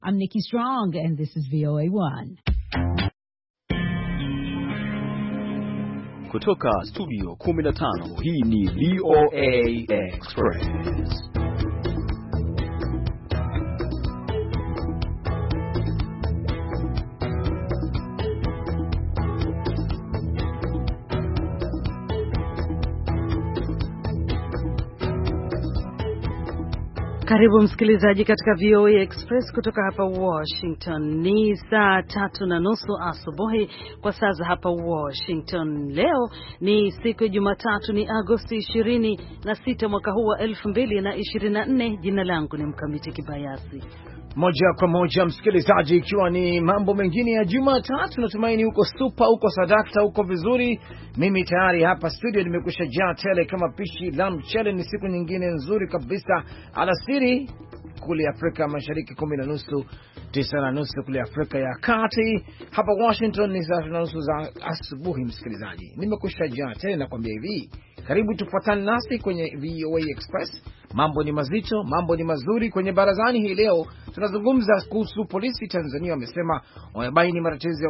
I'm Nikki Strong, and this is VOA1. Kutoka studio 15, hii ni VOA Express. Karibu msikilizaji katika VOA Express kutoka hapa Washington. Ni saa 3:30 asubuhi kwa saa za hapa Washington. Leo ni siku ya Jumatatu, ni Agosti 26 mwaka huu wa 2024. Jina langu ni Mkamiti Kibayasi. Moja kwa moja msikilizaji, ikiwa ni mambo mengine ya Jumatatu, natumaini uko super, uko sadakta, uko vizuri. Mimi tayari hapa studio nimekusha jaa tele kama pishi la mchele. Ni siku nyingine nzuri kabisa. Alasiri kule Afrika Mashariki 10:30, 9:30 kule Afrika ya Kati. Hapa Washington ni saa 9:30 za asubuhi. Msikilizaji, nimekusha jaa tele na kwambia hivi, karibu tufuatane nasi kwenye VOA Express. Mambo ni mazito, mambo ni mazuri kwenye barazani hii leo. Tunazungumza kuhusu polisi Tanzania wamesema wamebaini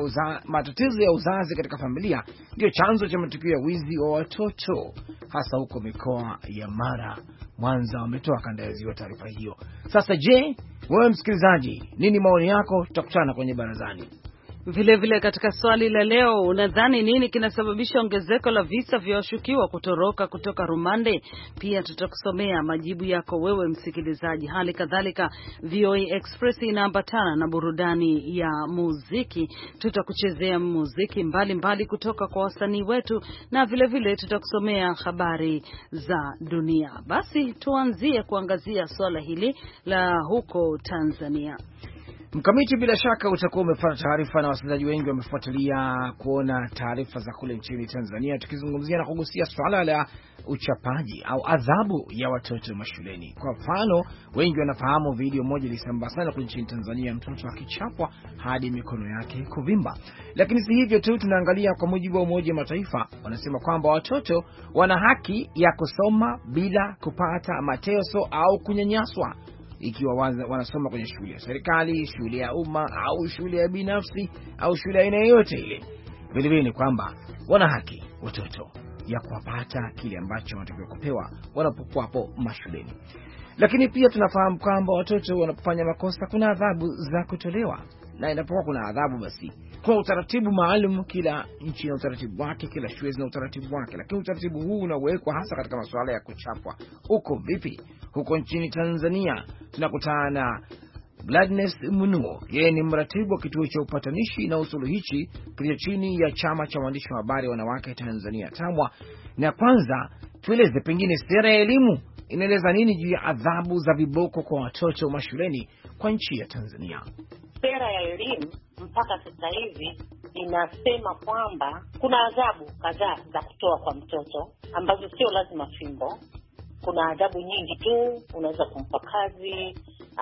matatizo ya uzazi katika familia ndio chanzo cha matukio ya wizi wa watoto, hasa huko mikoa ya Mara, Mwanza. Wametoa kanda ya ziwa taarifa hiyo. Sasa je, wewe msikilizaji, nini maoni yako? Tutakutana kwenye barazani. Vile katika swali la leo, unadhani nini kinasababisha ongezeko la visa vya washukiwa kutoroka kutoka rumande? Pia tutakusomea majibu yako wewe msikilizaji. Hali kadhalika VOA Express inaambatana na burudani ya muziki. Tutakuchezea muziki mbalimbali kutoka kwa wasanii wetu, na vile tutakusomea habari za dunia. Basi tuanzie kuangazia swala hili la huko Tanzania. Mkamiti, bila shaka utakuwa umefuata taarifa na wasikilizaji wengi wamefuatilia kuona taarifa za kule nchini Tanzania, tukizungumzia na kugusia swala la uchapaji au adhabu ya watoto mashuleni. Kwa mfano, wengi wanafahamu video moja ilisambaa sana kule nchini Tanzania, mtoto akichapwa hadi mikono yake kuvimba. Lakini si hivyo tu, tunaangalia kwa mujibu wa Umoja wa Mataifa, wanasema kwamba watoto wana haki ya kusoma bila kupata mateso au kunyanyaswa, ikiwa wanasoma kwenye shule ya serikali, shule ya umma au shule ya binafsi au shule ya aina yoyote ile. Vilevile ni kwamba wana haki watoto ya kupata kile ambacho wanatakiwa kupewa wanapokuwa hapo mashuleni. Lakini pia tunafahamu kwamba watoto wanapofanya makosa kuna adhabu za kutolewa, na inapokuwa kuna adhabu basi kwa utaratibu maalum. Kila nchi na utaratibu wake, kila shule na utaratibu wake, lakini utaratibu huu unawekwa hasa katika masuala ya kuchapwa. Uko vipi huko nchini Tanzania? Tunakutana na Gladness Munuo, yeye ni mratibu wa kituo cha upatanishi na usuluhishi kilicho chini ya chama cha waandishi wa habari wanawake Tanzania, TAMWA. Na kwanza tueleze pengine sera ya elimu inaeleza nini juu ya adhabu za viboko kwa watoto mashuleni kwa nchi ya Tanzania. Sera ya elimu mpaka sasa hivi inasema kwamba kuna adhabu kadhaa za kutoa kwa mtoto ambazo sio lazima fimbo. Kuna adhabu nyingi tu, unaweza kumpa kazi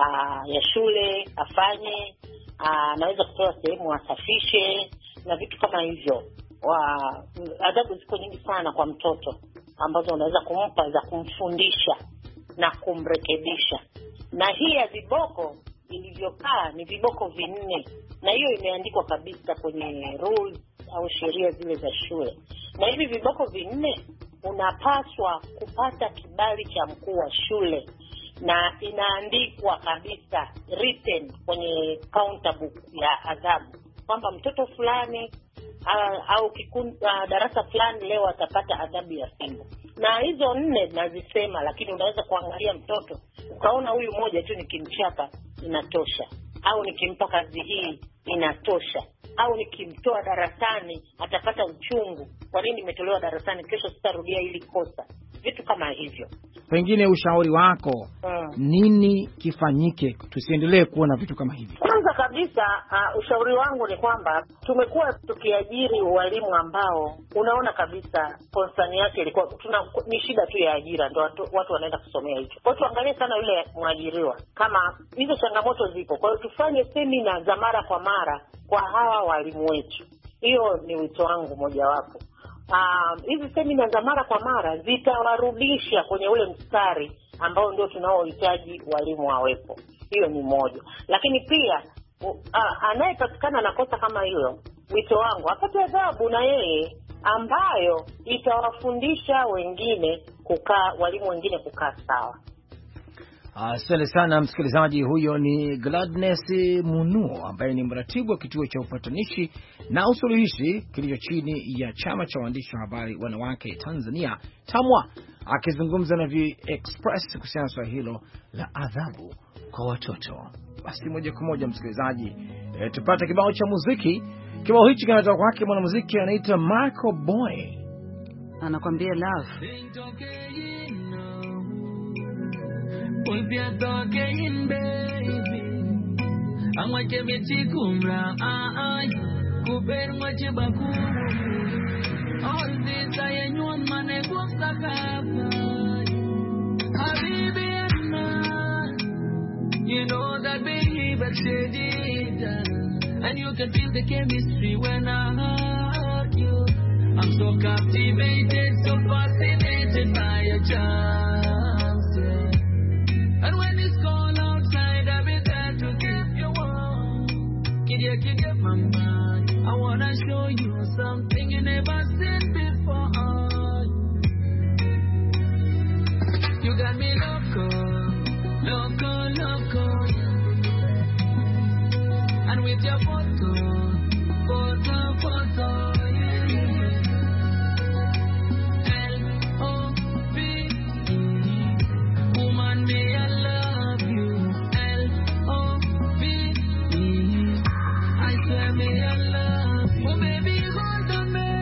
ya shule afanye, anaweza kutoa sehemu asafishe na vitu kama hivyo. Adhabu ziko nyingi sana kwa mtoto ambazo unaweza kumpa za kumfundisha na kumrekebisha. Na hii ya viboko ilivyokaa ni viboko 4, na hiyo imeandikwa kabisa kwenye rules au sheria zile za shule. Na hivi viboko 4 unapaswa kupata kibali cha mkuu wa shule, na inaandikwa kabisa written kwenye counter book ya adhabu kwamba mtoto fulani au darasa fulani leo atapata adhabu ya fimbo. Na hizo 4 nazisema, lakini unaweza kuangalia mtoto ukaona huyu mmoja tu nikimchapa inatosha, au nikimpa kazi hii inatosha, au nikimtoa darasani atapata uchungu, kwa nini nimetolewa darasani, kesho sitarudia hili kosa. Vitu kama hivyo. Pengine ushauri wako nini kifanyike tusiendelee kuona vitu kama hivi? Kwanza kabisa ushauri wangu ni kwamba tumekuwa tukiajiri walimu ambao unaona kabisa concern yake ilikuwa ni shida tu ya ajira, ndio watu wanaenda kusomea hicho. Kwa hiyo tuangalie sana yule mwajiriwa kama hizo changamoto zipo. Kwa hiyo tufanye semina za mara kwa mara kwa hawa walimu wetu. Hiyo ni wito wangu mojawapo. Hizi semina za mara kwa mara zitawarudisha kwenye ule mstari ambao ndio tunaohitaji walimu wawepo. Hiyo ni moja. Lakini pia anayepatikana na kosa kama hilo, wito wangu apate adhabu na yeye ambayo itawafundisha wengine walimu wengine kukaa sawa. Asante sana msikilizaji. Huyo ni Gladness Munuo ambaye ni mratibu wa kituo cha upatanishi na usuluhishi kilicho chini ya chama cha waandishi wa habari wanawake Tanzania TAMWA, akizungumza na VOA Express kuhusiana na swala hilo la adhabu kwa watoto. Basi moja kwa moja msikilizaji, tupate kibao cha muziki. Kibao hichi kinatoka kwake mwanamuziki anaitwa Marco Boy, anakuambia love. Ulpia toke in baby Amwache mechi kumra Kuper mwache bakuru All this I anyone mane kusta kapa Habibi Anna You know that baby but said it And you can feel the chemistry when I hug you I'm so captivated, so fascinated by your charms, yeah. And when it's cold outside, I'll be there to keep you warm. Kid ya, mama, I wanna show you something you never seen before. You got me loco, loco, loco. And with your photo, yeah. L-O-V-E, woman, me I love you. L-O-V-E, I swear me I love you. Oh baby, hold on me.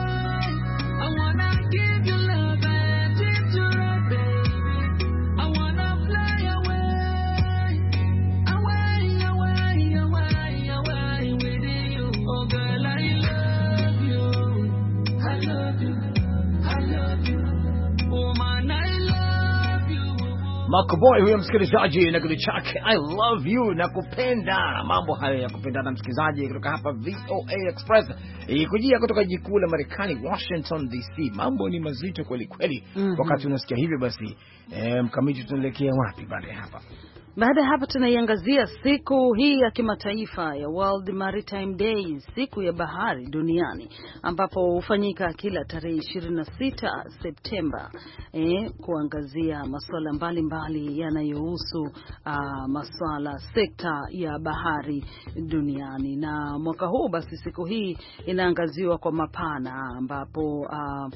I wanna give you love and treat you right, baby. I wanna fly away, away, away, away, away with you. Oh girl, I love you. I love you. I love you. Woman, I love you. Marco Boy huyo msikilizaji na kitu chake I love you na kupenda. Mambo hayo ya kupendana msikilizaji kutoka hapa VOA Express ikujia kutoka jiji kuu la Marekani Washington DC. Mambo ni mazito kweli kweli. Wakati unasikia hivyo basi mkamiti tunaelekea wapi baada ya hapa? Baada ya hapa tunaiangazia siku hii ya kimataifa ya World Maritime Day, siku ya bahari duniani, ambapo hufanyika kila tarehe 26 Septemba, kuangazia masuala mbalimbali yanayohusu masuala sekta ya bahari duniani. Na mwaka huu basi siku hii inaangaziwa kwa mapana, ambapo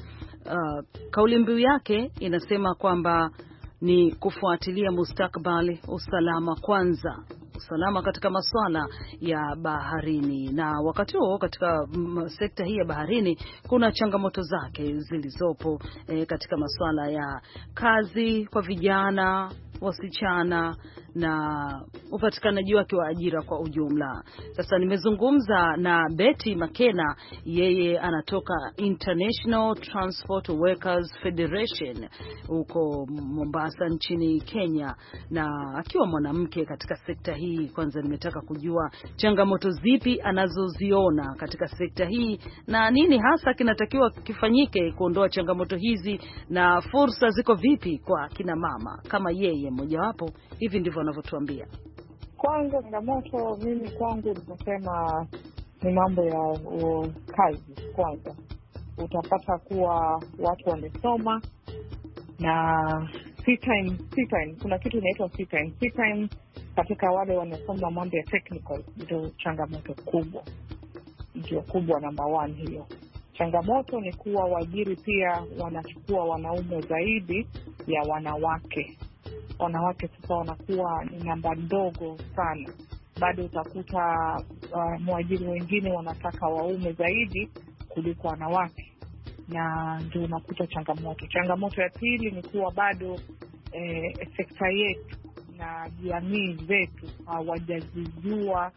kauli mbiu yake inasema kwamba ni kufuatilia mustakabali, usalama kwanza, usalama katika masuala ya baharini. Na wakati huo katika sekta hii ya baharini kuna changamoto zake zilizopo katika masuala ya kazi kwa vijana, wasichana na upatikanaji wake wa ajira kwa ujumla. Sasa nimezungumza na Betty Makena, yeye anatoka International Transport Workers Federation huko Mombasa nchini Kenya, na akiwa mwanamke katika sekta hii, kwanza nimetaka kujua changamoto zipi anazoziona katika sekta hii na nini hasa kinatakiwa kifanyike kuondoa changamoto hizi, na fursa ziko vipi kwa kina mama kama yeye mojawapo. Hivi ndivyo anavyotuambia. Kwanza changamoto mimi kwangu ninasema ni mambo ya kazi. Kwanza utapata kuwa watu wamesoma na free time kuna kitu inaitwa free time katika wale wanasoma mambo ya technical, ndio changamoto kubwa, ndio kubwa namba 1 hiyo. Changamoto ni kuwa waajiri pia wanachukua wanaume zaidi ya wanawake. Wanawake sasa wanakuwa ni namba ndogo sana. Bado utakuta mwajiri wengine wanataka waume zaidi kuliko wanawake, na ndio unakuta changamoto. Changamoto ya pili ni kuwa bado sekta yetu na jamii zetu hawajazijua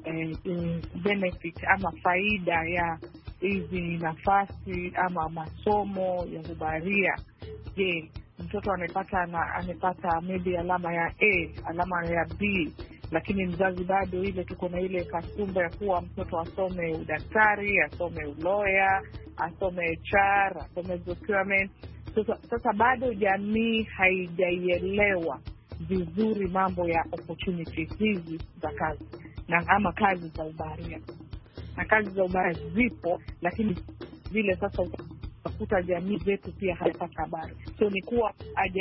benefit ama faida ya hizi nafasi ama masomo ya ubaharia. Je, mtoto amepata maybe alama ya A, alama ya B, lakini mzazi bado ile tuko na ile kasumba ya kuwa mtoto asome udaktari, asome uloya, asome HR, asome procurement. Sasa bado jamii haijaielewa vizuri mambo ya opportunities hizi za kazi na ama kazi za ubaharia. Na kazi za ubaharia zipo, lakini vile sasa utakuta jamii zetu pia haipata habari. So ni kuwa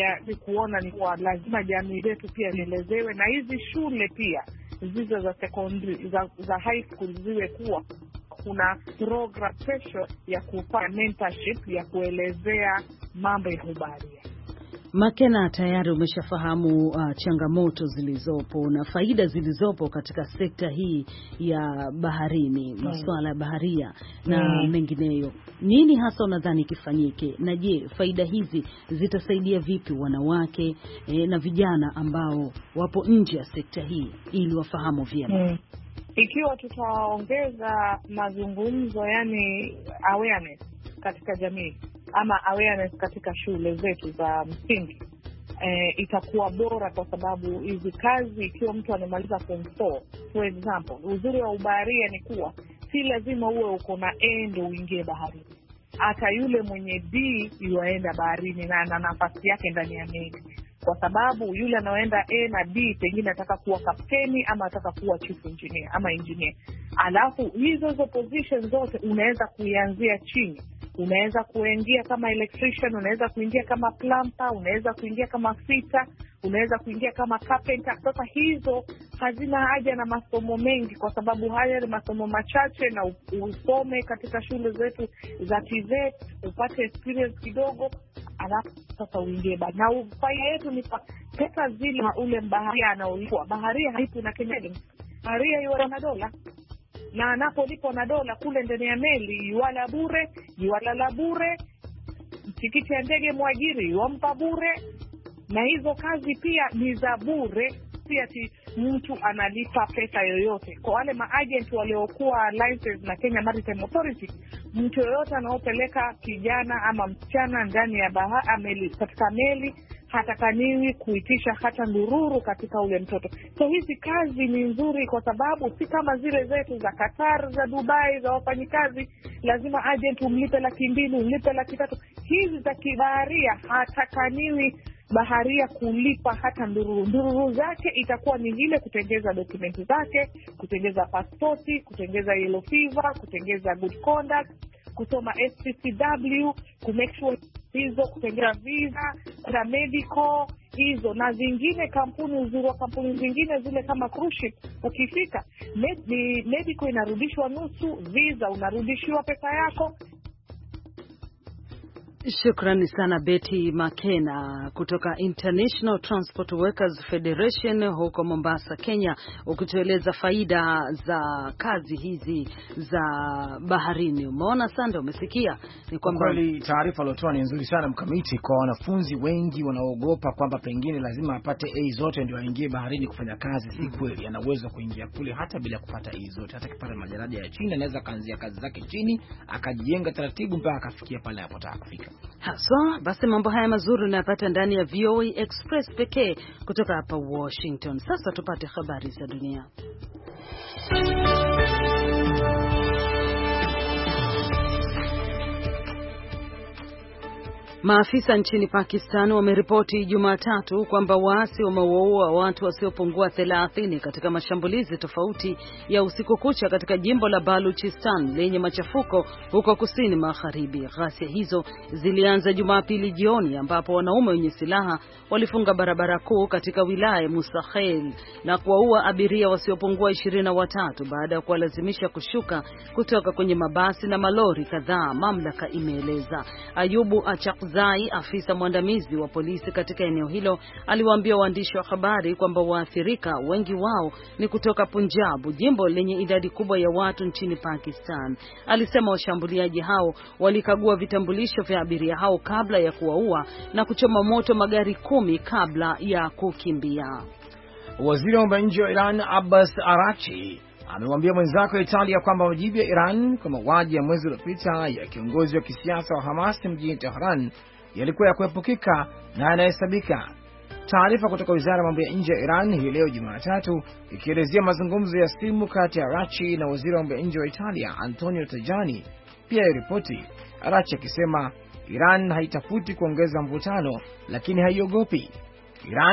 kuona ni kuwa lazima jamii zetu pia nielezewe, na hizi shule pia zizo za secondary za high school ziwe kuwa kuna program special ya kupata mentorship ya kuelezea mambo ya ubaharia. Makena, tayari umeshafahamu changamoto zilizopo na faida zilizopo katika sekta hii ya baharini, masuala ya baharia na mengineyo. Nini hasa unadhani kifanyike? Na je, faida hizi zitasaidia vipi wanawake na vijana ambao wapo nje ya sekta hii ili wafahamu vyema? Ikiwa tutaongeza mazungumzo, yani awareness katika jamii ama awareness katika shule zetu za msingi, itakuwa bora, kwa sababu hizi kazi, ikiwa mtu anamaliza form 4 for example, uzuri wa ubaharia ni kuwa si lazima uwe uko na A ndio uingie baharini. Hata yule mwenye D yuaenda baharini na ana nafasi yake ndani ya meli, kwa sababu yule anaoenda A na D pengine ataka kuwa kapteni ama ataka kuwa chief engineer ama engineer. Alafu hizo positions zote unaweza kuianzia chini. Unaweza kuingia kama electrician, unaweza kuingia kama plumber, unaweza kuingia kama fitter, unaweza kuingia kama carpenter. Sasa hizo hazina haja na masomo mengi, kwa sababu haya ni masomo machache, na usome katika shule zetu za TVET, upate experience kidogo, alafu sasa uingie baharini. Na faida yetu ni pesa zile ule baharia anaolipwa. Baharia haipo na Kenya. Baharia yuwa na dola, na anapolipwa na dola kule ndani ya meli yuwala bure, yuwalala bure, tikiti ya ndege mwajiri yuwampa bure, na hizo kazi pia ni za bure. Pia mtu analipa pesa yoyote. Kwa wale maagent waliokuwa license na Kenya Maritime Authority, mtu yoyote anaopeleka kijana ama msichana ndani ya bahari katika meli hatakaniwi kuitisha hata ndururu katika ule mtoto. So hizi kazi ni nzuri, kwa sababu si kama zile zetu za Qatar, za Dubai, za wafanyikazi lazima agent umlipe 200,000, umlipe 300,000. Hizi za kibaharia hatakaniwi baharia kulipa hata ndururu. Ndururu zake itakuwa ni ile kutengeza dokumenti zake, kutengeza pasipoti, kutengeza yellow fever, kutengeza good conduct, kusoma SPCW, kumake sure hizo, kutengeza visa, kuna medical hizo na zingine. Kampuni, uzuri wa kampuni zingine zile kama cruise ship, ukifika medical inarudishwa nusu, visa unarudishiwa pesa yako. Shukrani sana Betty Makena kutoka International Transport Workers Federation huko Mombasa, Kenya, ukitueleza faida za kazi hizi za baharini. Umeona Sanda, umesikia ni kwamba kweli taarifa aliyotoa ni nzuri sana mkamiti, kwa wanafunzi wengi wanaogopa kwamba pengine lazima apate A zote ndio aingie baharini kufanya kazi. Si kweli, ana uwezo kuingia kule hata bila kupata A zote. Hata kipata madaraja ya chini anaweza kaanzia kazi zake chini, akajijenga taratibu mpaka akafikia pale anapotaka kufika. Haswa, basi mambo haya mazuri unayapata ndani ya VOA Express pekee kutoka hapa Washington. Sasa tupate habari za dunia. Maafisa nchini Pakistan wameripoti Jumatatu kwamba waasi wamewaua watu wasiopungua 30 katika mashambulizi tofauti ya usiku kucha katika jimbo la Baluchistan lenye machafuko huko kusini magharibi. Ghasia hizo zilianza Jumapili jioni, ambapo wanaume wenye silaha walifunga barabara kuu katika wilaya Musakhel na kuwaua abiria wasiopungua 23 baada ya kuwalazimisha kushuka kutoka kwenye mabasi na malori kadhaa, mamlaka imeeleza. Ayubu Achakzai, afisa mwandamizi wa polisi katika eneo hilo, aliwaambia waandishi wa habari kwamba waathirika wengi wao ni kutoka Punjab, jimbo lenye idadi kubwa ya watu nchini Pakistan. Alisema washambuliaji hao walikagua vitambulisho vya abiria hao kabla ya kuwaua na kuchoma moto magari 10 kabla ya kukimbia. Waziri wa mambo ya nje wa Iran Abbas Araghchi amemwambia mwenzake wa Italia kwamba majibu ya Iran kwa mauaji ya mwezi uliopita ya kiongozi wa kisiasa wa Hamas mjini Tehran yalikuwa ya kuepukika na yanahesabika. Taarifa kutoka Wizara ya Mambo ya Nje ya Iran hii leo Jumatatu ikielezea mazungumzo ya simu kati ya Araghchi na waziri wa mambo ya nje wa Italia Antonio Tajani. Pia ripoti Araghchi akisema Iran haitafuti kuongeza mvutano, lakini haiogopi. Iran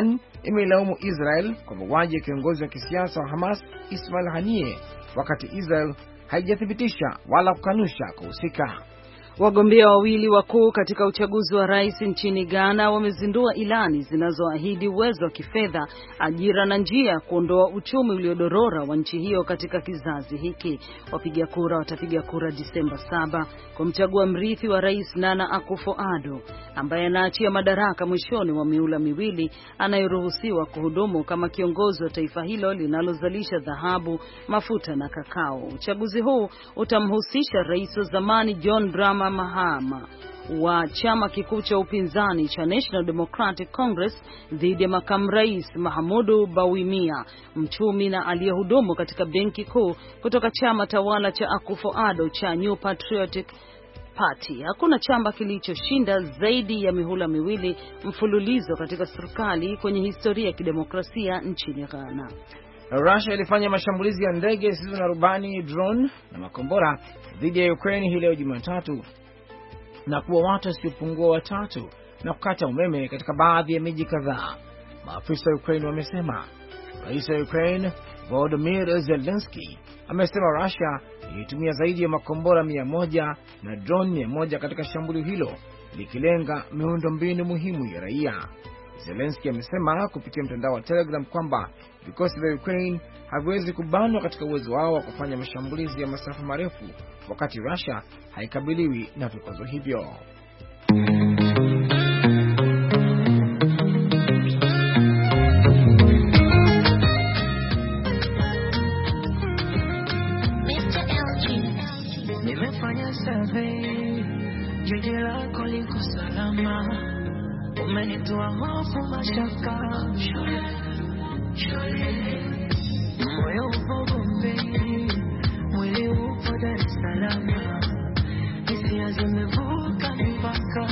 imeilaumu Israel kwa mauaji ya kiongozi wa kisiasa wa Hamas Ismail Haniyeh, wakati Israel haijathibitisha wala kukanusha kuhusika. Wagombea wawili wakuu katika uchaguzi wa rais nchini Ghana wamezindua ilani zinazoahidi uwezo wa kifedha, ajira na njia ya kuondoa uchumi uliodorora wa nchi hiyo katika kizazi hiki. Wapiga kura watapiga kura Disemba 7 kumchagua mrithi wa rais Nana Akufo-Addo ambaye anaachia madaraka mwishoni wa miula miwili, anayeruhusiwa kuhudumu kama kiongozi wa taifa hilo linalozalisha dhahabu, mafuta na kakao. Uchaguzi huu utamhusisha rais wa zamani John Dramani Mahama wa chama kikuu cha upinzani cha National Democratic Congress dhidi ya makamu rais Mahamudu Bawumia, mchumi na aliyehudumu katika benki kuu kutoka chama tawala cha Akufo-Addo cha New Patriotic Party. Hakuna chama kilichoshinda zaidi ya mihula miwili mfululizo katika serikali kwenye historia ya kidemokrasia nchini Ghana. Russia ilifanya mashambulizi ya ndege zisizo na rubani, drone na makombora dhidi ya Ukraine hii leo Jumatatu na kuwa watu wasiopungua 3 na kukata umeme katika baadhi ya miji kadhaa, maafisa wa Ukraine wamesema. Rais wa Ukraine Volodymyr Zelensky amesema Russia ilitumia zaidi ya makombora 100 na drone 100 katika shambulio hilo likilenga miundombinu muhimu ya raia. Zelensky amesema kupitia mtandao wa Telegram kwamba vikosi vya Ukraine haviwezi kubanwa katika uwezo wao wa kufanya mashambulizi ya masafa marefu wakati Russia haikabiliwi na vikwazo hivyo. Nimefanya survey, jiji lako liko salama. Umenitoa hofu mashaka, moyo upo Bombay, mwili upo Dar es Salaam, hisia zimevuka mipaka,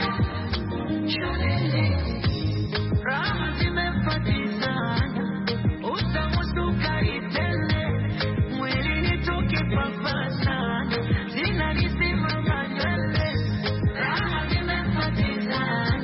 raha zimefatizana, utamu sukari tele, mwili nitoke papasana, zinanisimama nywele, raha zimefatizana.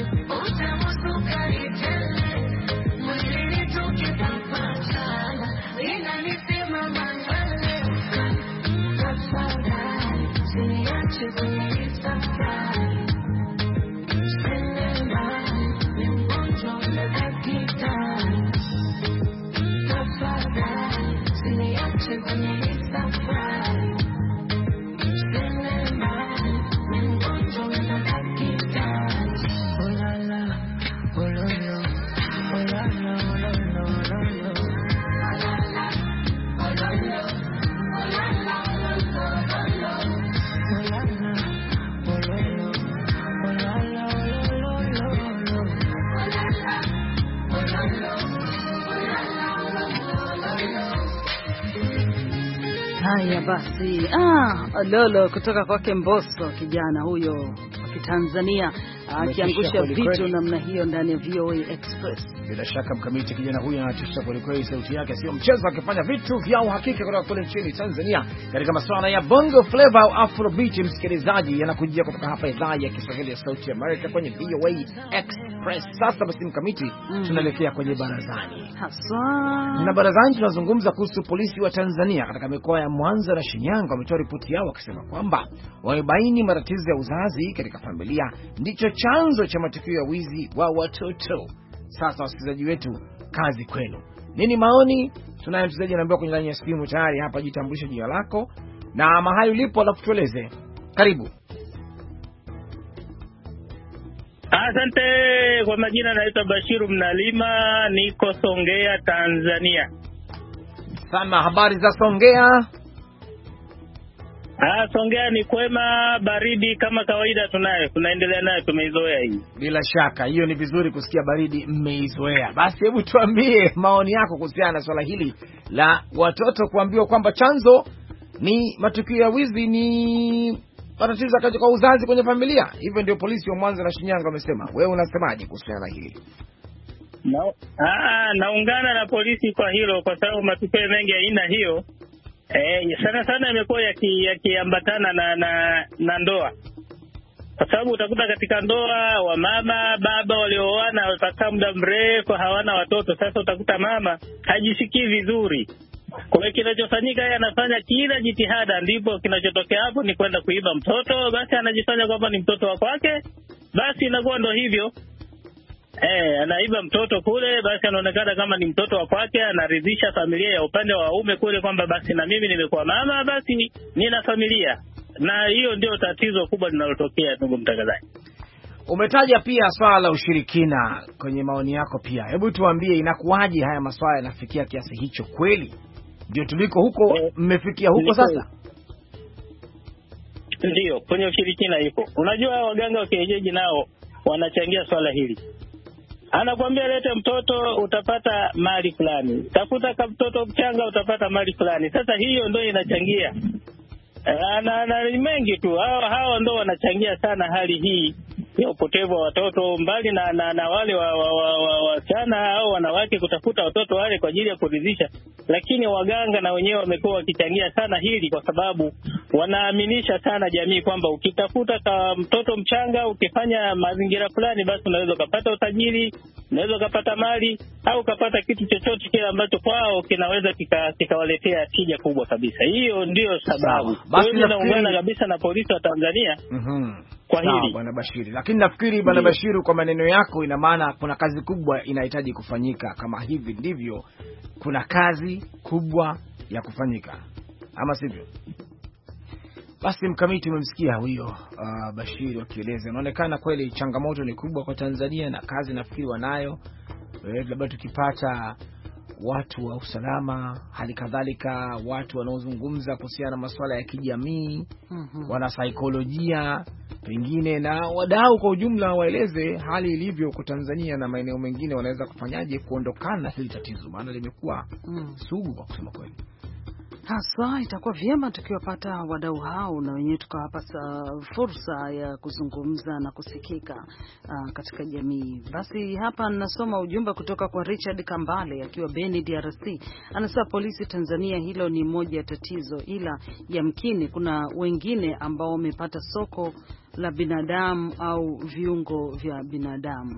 Haya basi, lolo kutoka kwake Mbosso, kijana huyo wa Kitanzania akiangusha vitu namna hiyo ndani ya VOA Express. Bila shaka Mkamiti, kijana huyu anatisha kweli kweli, sauti yake sio mchezo, akifanya vitu vya uhakika kutoka kule nchini Tanzania katika masuala ya Bongo Flava au Afrobeat. Msikilizaji, yanakujia kutoka hapa idhaa ya Kiswahili ya Sauti ya America kwenye VOA Express. Sasa basi Mkamiti, tunaelekea kwenye barazani. Haswa. Na barazani tunazungumza kuhusu polisi wa Tanzania katika mikoa ya Mwanza na Shinyanga wametoa ripoti yao wakisema kwamba wamebaini matatizo ya uzazi katika familia ndicho chanzo cha matukio ya wizi wa watoto. Sasa wasikilizaji wetu, kazi kwenu. Nini maoni? Tunaye msikilizaji anaambiwa kwenye line ya simu tayari hapa, jitambulishe jina lako na mahali ulipo alafu tueleze. Karibu. Asante. Kwa majina naitwa Bashiru Mnalima, niko Songea, Tanzania. Sana, habari za Songea? Songea ni kwema, baridi kama kawaida tunaendelea nayo, tumeizoea hii. Bila shaka, hiyo ni vizuri kusikia baridi mmeizoea. Basi hebu tuambie maoni yako kuhusiana na swala hili la watoto kuambiwa kwamba chanzo ni matukio ya wizi, ni matatizo katika uzazi kwenye familia. Hivyo ndio polisi wa Mwanza na Shinyanga wamesema. Wewe unasemaje kuhusiana na hili? Naungana na polisi kwa hilo, kwa sababu matukio mengi aina hiyo sana sana yamekuwa yakiambatana na ndoa. Kwa sababu utakuta katika ndoa wa mama baba walioana watakaa muda mrefu hawana watoto. Sasa utakuta mama hajisikii vizuri. Kwa hiyo kinachofanyika yeye anafanya kila jitihada, ndipo kinachotokea hapo ni kwenda kuiba mtoto. Basi anajifanya kwamba ni mtoto wa kwake, basi inakuwa ndo hivyo. Anaiba mtoto kule, basi anaonekana kama ni mtoto wa kwake, anaridhisha familia ya upande wa waume kule kwamba basi na mimi nimekuwa mama, basi nina familia. Na hiyo ndio tatizo kubwa linalotokea, ndugu mtangazaji. Umetaja pia swala la ushirikina kwenye maoni yako pia. Hebu tuambie inakuwaje haya maswala yanafikia kiasi hicho kweli? Ndio tuliko huko, mmefikia huko sasa? Ndio, kwenye ushirikina iko. Unajua waganga wa kienyeji nao wanachangia swala hili. Anakuambia lete mtoto utapata mali fulani. Tafuta mtoto mchanga utapata mali fulani. Sasa hiyo ndio inachangia. Na mengi tu. Hao ndio wanachangia sana hali hii ya upotevu wa watoto, mbali na wale wasichana au wanawake kutafuta watoto wale kwa ajili ya kuridhisha. Lakini waganga na wenyewe wamekuwa wakichangia sana hili, kwa sababu wanaaminisha sana jamii kwamba ukitafuta mtoto mchanga, ukifanya mazingira fulani, basi unaweza kupata utajiri, unaweza kupata mali au kupata kitu chochote kile ambacho kwao kinaweza kikawaletea tija kubwa kabisa. Hiyo ndio sababu. Basi naungana kabisa na polisi wa Tanzania. Kwa hili Bwana Bashiri. Lakini nafikiri Bwana Bashiri, kwa maneno yako ina maana kuna kazi kubwa inahitaji kufanyika. Kama hivi ndivyo, kuna kazi kubwa ya kufanyika, ama sivyo? Basi Mkamiti, umemsikia huyo Bashiri wakieleza. Inaonekana kweli changamoto ni kubwa kwa Tanzania na kazi nafikiri wanayo. Labda tukipata watu wa usalama, hali kadhalika watu wanaozungumza kuhusiana na masuala ya kijamii, wana saikolojia pengine na wadau kwa ujumla, waeleze hali ilivyo kwa Tanzania na maeneo mengine, wanaweza kufanyaje kuondokana na hili tatizo, maana limekuwa sugu kwa kusema kweli. Hasa itakuwa vyema tukiwapata wadau hao na wenyewe tukawapa fursa ya kuzungumza na kusikika katika jamii. Basi hapa ninasoma ujumbe kutoka kwa Richard Kambale akiwa Beni, DRC. Anasema polisi Tanzania, hilo ni moja ya tatizo, ila yamkini kuna wengine ambao wamepata soko la binadamu au viungo vya binadamu.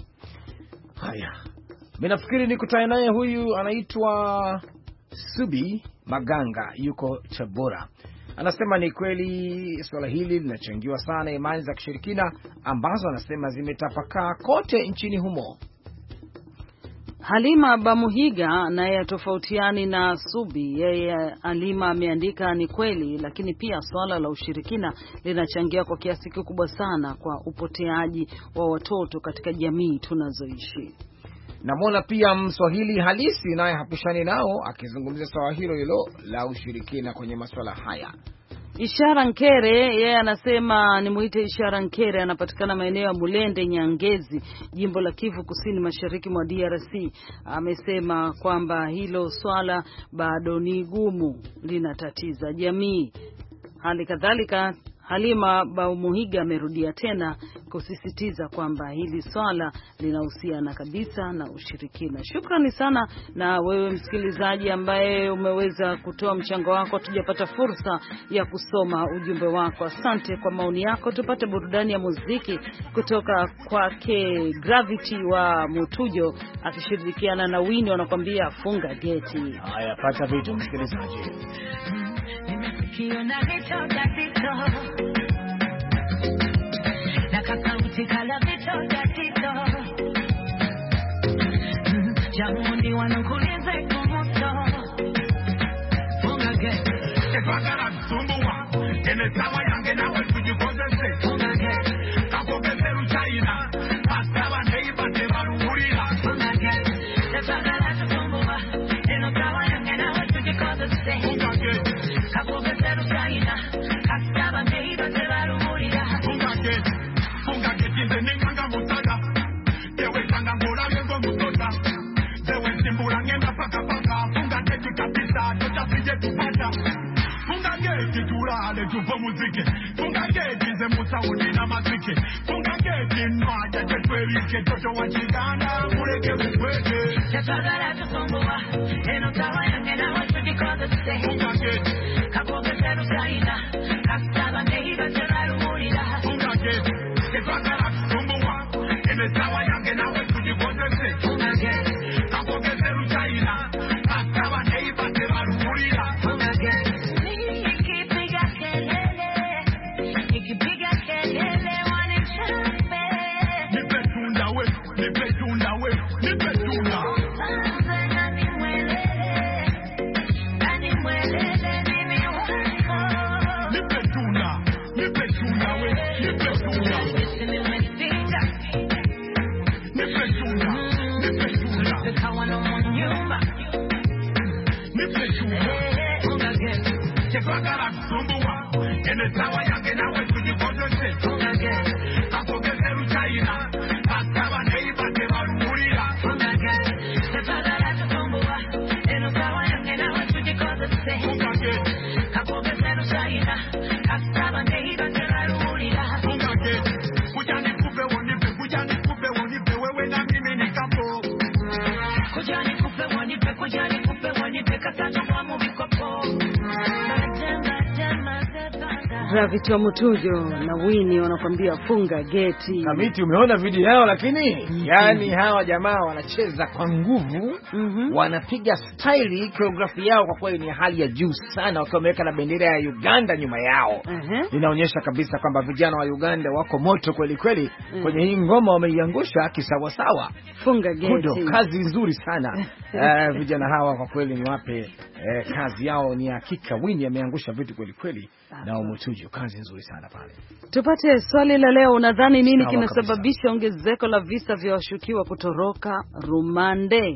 Haya, mimi nafikiri nikutane naye, huyu anaitwa Subi Maganga, yuko Tabora. Anasema ni kweli swala hili linachangiwa sana imani za kishirikina ambazo anasema zimetapakaa kote nchini humo. Halima Bamuhiga naye tofautiani na Subi. Yeye Halima ameandika ni kweli, lakini pia swala la ushirikina linachangia kwa kiasi kikubwa sana kwa upoteaji wa watoto katika jamii tunazoishi. Namwona pia Mswahili halisi naye hapishani nao akizungumzia swala hilo la ushirikina kwenye masuala haya. Ishara Nkere, yeye anasema nimuite Ishara Nkere, anapatikana maeneo ya Mulende Nyangezi, jimbo la Kivu Kusini Mashariki mwa DRC. Amesema kwamba hilo swala bado ni gumu, linatatiza jamii. Hali kadhalika Halima Baumuhiga amerudia tena kusisitiza kwamba hili swala linahusiana kabisa na ushirikina. Shukrani sana na wewe msikilizaji ambaye umeweza kutoa mchango wako. Tujapata fursa ya kusoma ujumbe wako. Asante kwa maoni yako. Tupate burudani ya muziki kutoka kwake Gravity wa Mutujo akishirikiana na Wini, wanakuambia funga geti. Haya, pata vitu msikilizaji. Kiona vitu gatito na kakauti kala vitu gatito jamundi wanakulize kumuto funga geti Epagara tusumbuwa ene sawa yange nawe tujikozese funga geti kakogeze ruchaina pasaba neiba tebaruhurira funga geti epagara tusumbuwa ene sawa yange nawe tujikozese funga geti funga geti nenganga mutaga ewe sanga ngora lengo mutota ewe simbura ngenda paka funga geti kabisa tutapije tupata funga geti tulale tupo muziki funga geti ze musaudi na maziki funga geti nwaje tetwerike toto wachigana mureke mkweke tetagala tusumbuwa eno tawa yange nawe tujikoze funga geti kakogeze rusaina kasaba neiba tebaruhurira funga geti chepagala kusumbuwa ene sawa yange nawe tujikozese kakogeze luchayina kasaba neiba tebalumulira chepagala kusumbuwa ene sawa yange nawe tujikozese kakogeze luchayina kasaba neiba tebalumulira kujani kupe wonipe wewe na mimi ni kapo kujani kupe wonipe katana kwa mubikopo Gravity wa Mutujo na Winnie wanakuambia funga geti. Kamiti, umeona video yao lakini yani hawa jamaa wanacheza kwa nguvu, wanapiga style, choreography yao kwa kweli ni hali ya juu sana, wakiwa wameweka na bendera ya Uganda nyuma yao. Inaonyesha kabisa kwamba vijana wa Uganda wako moto kweli kweli kwenye hii ngoma, wameiangusha kisawa sawa. Funga geti. Kudo, kazi nzuri sana. Vijana hawa kwa kweli ni wape kazi yao ni hakika. Winnie ameangusha vitu kweli kweli na Mutujo, kazi nzuri sana pale. Tupate swali la leo, unadhani nini kinasababisha ongezeko la visa vya washukiwa kutoroka rumande?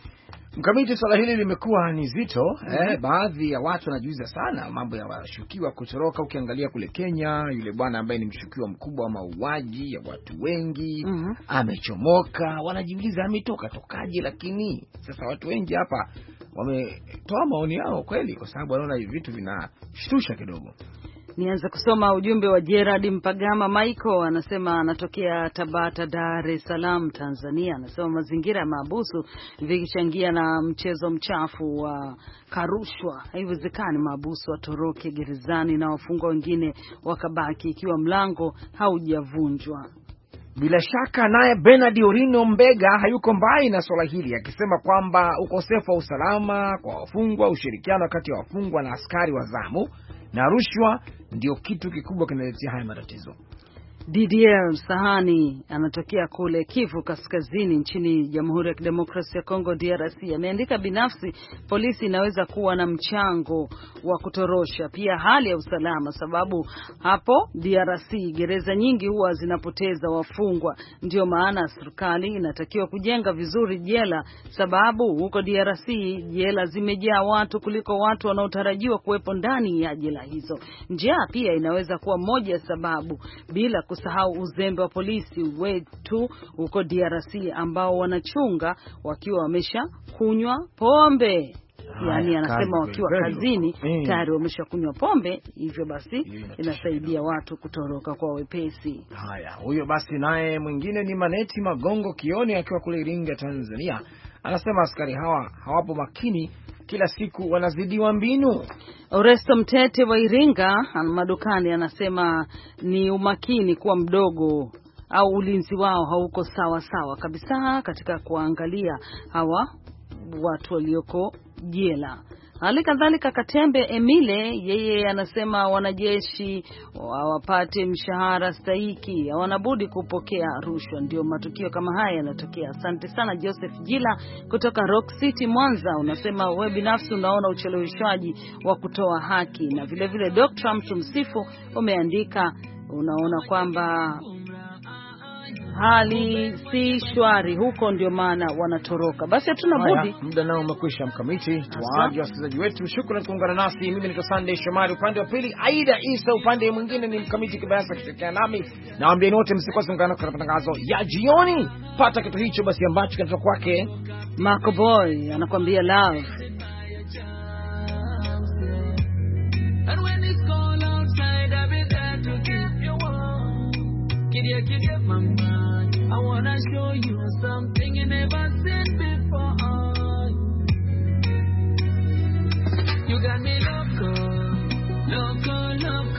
Mkamiti, swala hili limekuwa ni zito. Baadhi ya watu wanajiuliza sana mambo ya washukiwa kutoroka. Ukiangalia kule Kenya, yule bwana ambaye ni mshukiwa mkubwa wa mauaji ya watu wengi amechomoka, wanajiuliza ametoka tokaje. Lakini sasa watu wengi hapa wametoa maoni yao kweli, kwa sababu wanaona vitu vinashtusha kidogo. Nianza kusoma ujumbe wa Gerard Mpagama Michael, anasema anatokea Tabata, Dar es Salaam, Tanzania. Anasema mazingira ya mahabusu vikichangia na mchezo mchafu wa karushwa. Haiwezekani mahabusu watoroke gerezani na wafungwa wengine wakabaki ikiwa mlango haujavunjwa. Bila shaka naye Bernard Orino Mbega hayuko mbali na swala hili, akisema kwamba ukosefu wa usalama kwa wafungwa, ushirikiano kati ya wafungwa na askari wa zamu na rushwa ndio kitu kikubwa kinaletea haya matatizo. Didier Sahani anatokea kule Kivu Kaskazini nchini Jamhuri ya Kidemokrasia ya Kongo DRC. Ameandika binafsi polisi inaweza kuwa na mchango wa kutorosha pia hali ya usalama, sababu hapo DRC gereza nyingi huwa zinapoteza wafungwa. Ndio maana serikali inatakiwa kujenga vizuri jela, sababu huko DRC jela zimejaa watu kuliko watu wanaotarajiwa kuwepo ndani ya jela hizo. Njaa pia inaweza kuwa moja ya sababu, bila kusahau uzembe wa polisi wetu huko DRC ambao wanachunga wakiwa wamesha kunywa pombe. Yani anasema wakiwa kazini tayari wamesha kunywa pombe, hivyo basi inasaidia watu kutoroka kwa wepesi. Haya, huyo basi naye mwingine ni Maneti Magongo Kioni akiwa kule Iringa, Tanzania. Anasema askari hawa hawapo makini, kila siku wanazidiwa mbinu. Oresto Mtete wa Iringa madukani anasema ni umakini kuwa mdogo au ulinzi wao hauko sawa kabisa katika kuangalia hawa watu walioko jela. Hali kadhalika Katembe Emile, yeye anasema wanajeshi wapate mshahara stahiki, hawanabudi kupokea rushwa, ndio matukio kama haya yanatokea. Asante sana Joseph Jila kutoka Rock City Mwanza, unasema wewe binafsi unaona ucheleweshwaji wa kutoa haki, na vile vile Dr. Mtumsifu umeandika unaona kwamba hali si shwari huko, ndio maana wanatoroka. Basi hatuna budi, muda nao umekwisha. Mkamiti, tuwaaje wasikilizaji wetu, shukrani kuungana nasi. Mimi ni Sunday Shomari, upande wa pili Aida Isa, upande mwingine ni Mkamiti Kibayasa kushirikiana nami. Nawaambia wote msikose kuungana kwa matangazo ya jioni. Pata kitu hicho basi ambacho kinatoka kwake Marco Boy, anakuambia love. And when it's cold outside, I'll be there to keep you warm. Kidia, mama, I wanna show you something you never seen before. You got me loco, loco, loco.